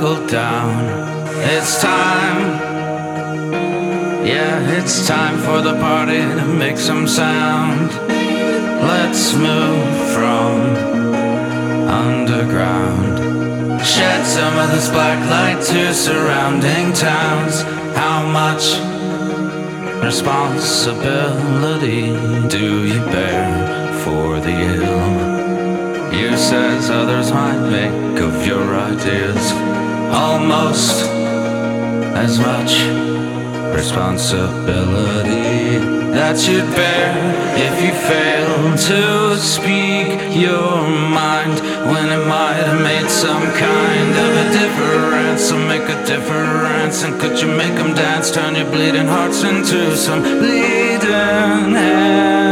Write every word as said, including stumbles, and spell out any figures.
buckle down. It's time, yeah, it's time for the party to make some sound. Let's move from underground. Shed some of this black light to surrounding towns. How much responsibility do you bear for the ill? You says others might make of your ideas almost as much responsibility that you'd bear if you fail to speak your mind, when it might have made some kind of a difference. So make a difference, and could you make them dance? Turn your bleeding hearts into some bleeding hands.